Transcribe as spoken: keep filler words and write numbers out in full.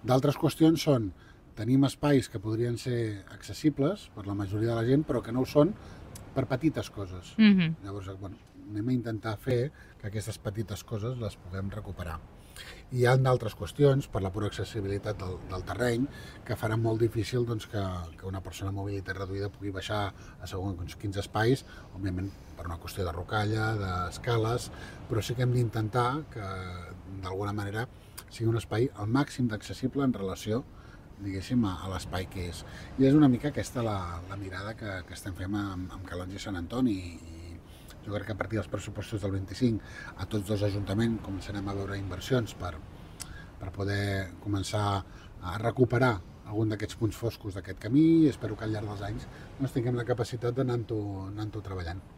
D'altres qüestions són, tenim espais que podrien ser accessibles per la majoria de la gent, però que no ho són per petites coses. Mhm. Llavors, bueno, anem a intentar fer que aquestes petites coses les puguem recuperar. I hi ha d'altres qüestions, per la pura accessibilitat del, del terreny, que faran molt difícil doncs, que, que una persona amb mobilitat reduïda pugui baixar a segons quins espais, òbviament per una qüestió de rocalla, d'escales, però sí que hem d'intentar que d'alguna manera sigui un espai al màxim d'accessible en relació diguéssim, a, a l'espai que és. I és una mica aquesta la, la mirada que, que estem fent amb, amb Calonge i Sant Antoni, i, i jo crec que a partir dels pressupostos del vint-i-cinc a tots dos ajuntaments començarem a veure inversions per, per poder començar a recuperar algun d'aquests punts foscos d'aquest camí, i espero que al llarg dels anys doncs, tinguem la capacitat d'anar-ho treballant.